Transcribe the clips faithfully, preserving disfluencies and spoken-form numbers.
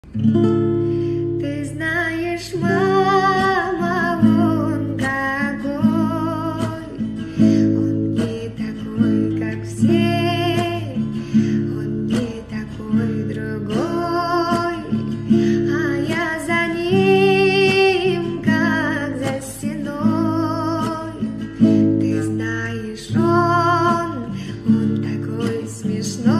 Ты знаешь, мама, он какой, он не такой, как все, он не такой другой, а я за ним, как за стеной. Ты знаешь, он, он такой смешной,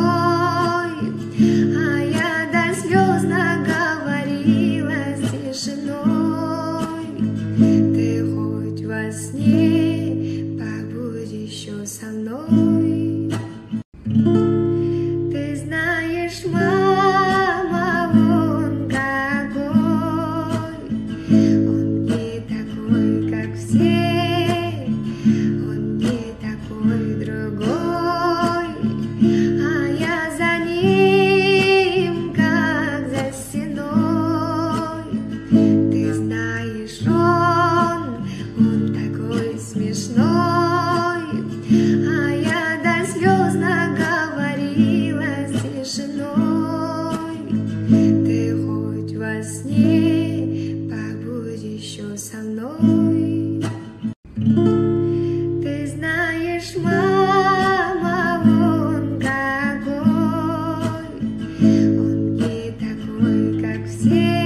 а я до слез наговорила с тишиной. Ты хоть во сне побудь еще со мной. Ты знаешь, мама, он какой, он не такой, как все, он не такой другой, а я за ним, как за стеной. Ты знаешь, он, он такой смешной, а я до слез наговорила с тишиной. Ты хоть во сне побудь еще со мной. Ты знаешь, мама, он какой, он не такой, как все.